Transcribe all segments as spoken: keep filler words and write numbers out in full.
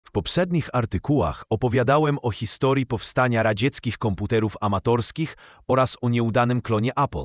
W poprzednich artykułach opowiadałem o historii powstania radzieckich komputerów amatorskich oraz o nieudanym klonie Apple.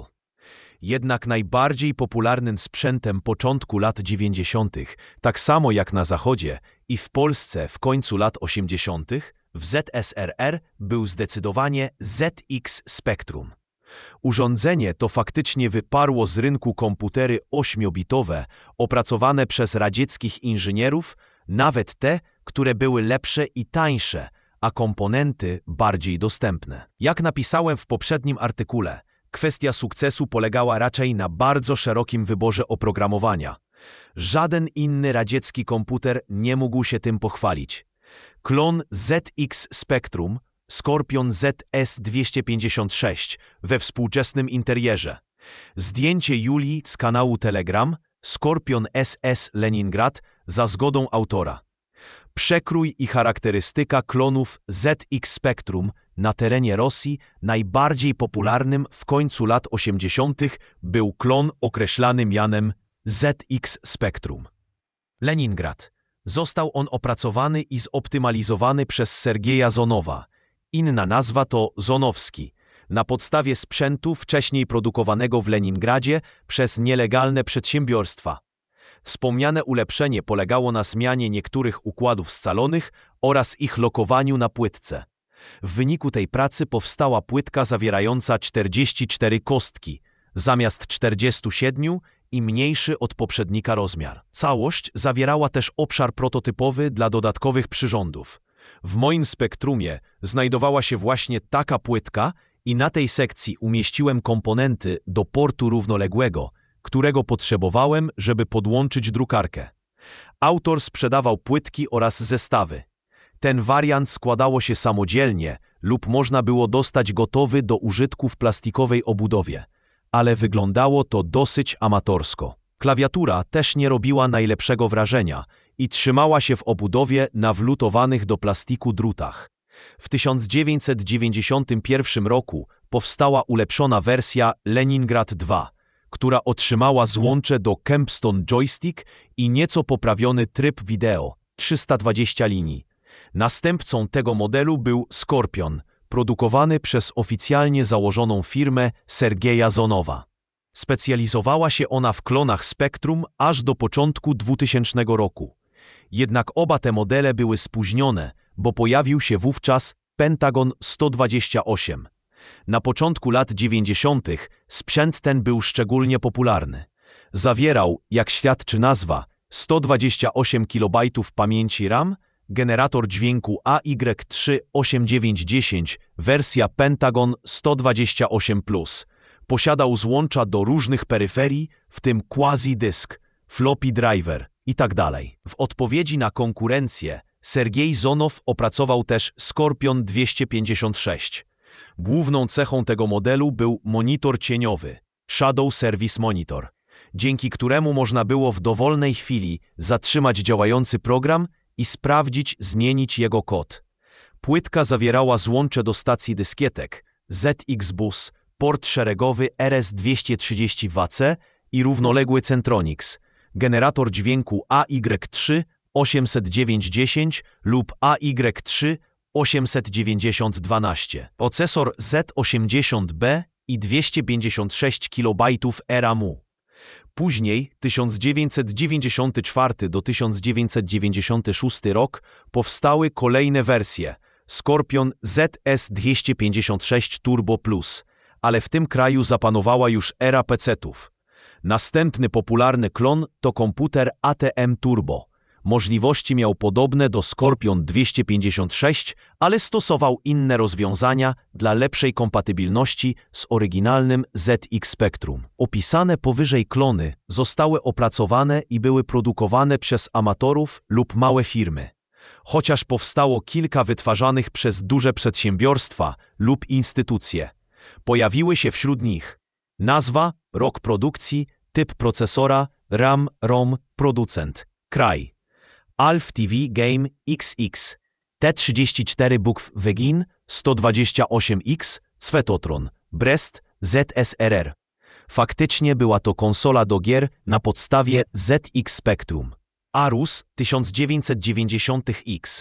Jednak najbardziej popularnym sprzętem początku lat dziewięćdziesiątych, tak samo jak na Zachodzie i w Polsce w końcu lat osiemdziesiątych, w Z S R R był zdecydowanie Z X Spectrum. Urządzenie to faktycznie wyparło z rynku komputery ośmiobitowe opracowane przez radzieckich inżynierów, nawet te, które były lepsze i tańsze, a komponenty bardziej dostępne. Jak napisałem w poprzednim artykule, kwestia sukcesu polegała raczej na bardzo szerokim wyborze oprogramowania. Żaden inny radziecki komputer nie mógł się tym pochwalić. Klon Z X Spectrum, Scorpion Z S dwieście pięćdziesiąt sześć we współczesnym interierze. Zdjęcie Julii z kanału Telegram, Scorpion S S Leningrad za zgodą autora. Przekrój i charakterystyka klonów Z X Spectrum na terenie Rosji najbardziej popularnym w końcu lat osiemdziesiątych był klon określany mianem Z X Spectrum. Leningrad. Został on opracowany i zoptymalizowany przez Sergeja Zonowa. Inna nazwa to Zonowski, na podstawie sprzętu wcześniej produkowanego w Leningradzie przez nielegalne przedsiębiorstwa. Wspomniane ulepszenie polegało na zmianie niektórych układów scalonych oraz ich lokowaniu na płytce. W wyniku tej pracy powstała płytka zawierająca czterdzieści cztery kostki, zamiast czterdziestu siedmiu i mniejszy od poprzednika rozmiar. Całość zawierała też obszar prototypowy dla dodatkowych przyrządów. W moim spektrumie znajdowała się właśnie taka płytka i na tej sekcji umieściłem komponenty do portu równoległego, którego potrzebowałem, żeby podłączyć drukarkę. Autor sprzedawał płytki oraz zestawy. Ten wariant składało się samodzielnie lub można było dostać gotowy do użytku w plastikowej obudowie, ale wyglądało to dosyć amatorsko. Klawiatura też nie robiła najlepszego wrażenia i trzymała się w obudowie na wlutowanych do plastiku drutach. W tysiąc dziewięćset dziewięćdziesiątym pierwszym roku powstała ulepszona wersja Leningrad dwa, która otrzymała złącze do Kempstone Joystick i nieco poprawiony tryb wideo, trzysta dwadzieścia linii. Następcą tego modelu był Scorpion, produkowany przez oficjalnie założoną firmę Sergeja Zonowa. Specjalizowała się ona w klonach Spectrum aż do początku dwutysięcznego roku. Jednak oba te modele były spóźnione, bo pojawił się wówczas Pentagon sto dwadzieścia osiem. Na początku lat dziewięćdziesiątych sprzęt ten był szczególnie popularny. Zawierał, jak świadczy nazwa, sto dwadzieścia osiem kilobajtów pamięci RAM, generator dźwięku A Y trzy osiem dziewięć dziesięć, wersja Pentagon sto dwadzieścia osiem plus. Posiadał złącza do różnych peryferii, w tym quasi-dysk, floppy driver itd. W odpowiedzi na konkurencję Sergiej Zonow opracował też Scorpion dwieście pięćdziesiąt sześć. Główną cechą tego modelu był monitor cieniowy, Shadow Service Monitor, dzięki któremu można było w dowolnej chwili zatrzymać działający program i sprawdzić, zmienić jego kod. Płytka zawierała złącze do stacji dyskietek, Z X Bus, port szeregowy R S dwieście trzydzieści W C i równoległy Centronix, generator dźwięku A Y trzy osiemset dziewięć dziesięć lub A Y trzy osiemset dziewięćdziesiąt dwanaście, procesor Z osiemdziesiąt B i dwieście pięćdziesiąt sześć kilobajtów ramu. Później, tysiąc dziewięćset dziewięćdziesiąty czwarty do tysiąc dziewięćset dziewięćdziesiąty szósty rok, powstały kolejne wersje Scorpion Z S dwieście pięćdziesiąt sześć Turbo Plus, ale w tym kraju zapanowała już era pecetów. Następny popularny klon to komputer A T M Turbo. Możliwości miał podobne do Scorpion dwieście pięćdziesiąt sześć, ale stosował inne rozwiązania dla lepszej kompatybilności z oryginalnym Z X Spectrum. Opisane powyżej klony zostały opracowane i były produkowane przez amatorów lub małe firmy. Chociaż powstało kilka wytwarzanych przez duże przedsiębiorstwa lub instytucje. Pojawiły się wśród nich nazwa, rok produkcji, typ procesora, RAM, ROM, producent, kraj. Alf T V Game X X, T trzydzieści cztery bukw Wegin, sto dwadzieścia osiem X, Cwetotron, Brest, Z S R R. Faktycznie była to konsola do gier na podstawie Z X Spectrum. Arus tysiąc dziewięćset dziewięćdziesiąt X,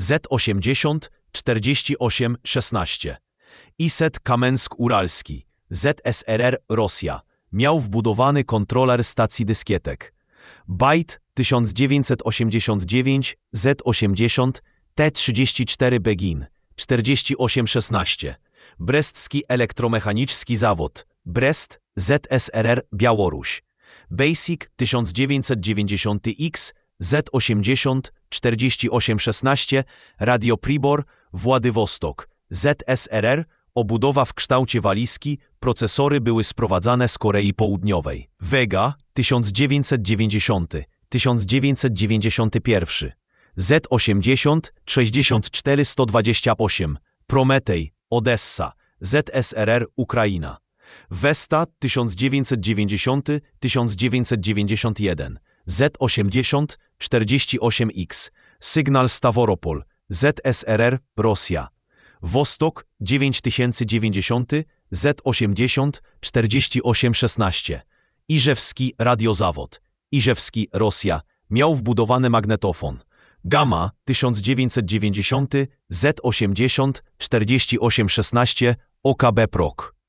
Z osiemdziesiąt czterdzieści osiem szesnaście. Iset Kamensk-Uralski, Z S R R, Rosja. Miał wbudowany kontroler stacji dyskietek. Byte tysiąc dziewięćset osiemdziesiąt dziewięć, Z osiemdziesiąt, T trzydzieści cztery Begin, czterdzieści osiem szesnaście. Brestski Elektromechaniczny Zawód, Brest, Z S R R, Białoruś. Basic tysiąc dziewięćset dziewięćdziesiąt X, Z osiemdziesiąt, czterdzieści osiem szesnaście, Radio Pribor, Władywostok, Z S R R, obudowa w kształcie walizki, procesory były sprowadzane z Korei Południowej. Vega tysiąc dziewięćset dziewięćdziesiąt, tysiąc dziewięćset dziewięćdziesiąt jeden, Z osiemdziesiąt, sześćdziesiąt cztery sto dwadzieścia osiem, Prometej, Odessa, Z S R R, Ukraina. Vesta tysiąc dziewięćset dziewięćdziesiąt, tysiąc dziewięćset dziewięćdziesiąt jeden, Z osiemdziesiąt, czterdzieści osiem X, Sygnal Staworopol, Z S R R, Rosja. Wostok dziewięć tysięcy dziewięćdziesiąt, Z osiemdziesiąt, czterdzieści osiem szesnaście. Iżewski Radiozawód, Iżewski, Rosja. Miał wbudowany magnetofon. Gamma tysiąc dziewięćset dziewięćdziesiąt, Z osiemdziesiąt, czterdzieści osiem szesnaście, O K B Prok.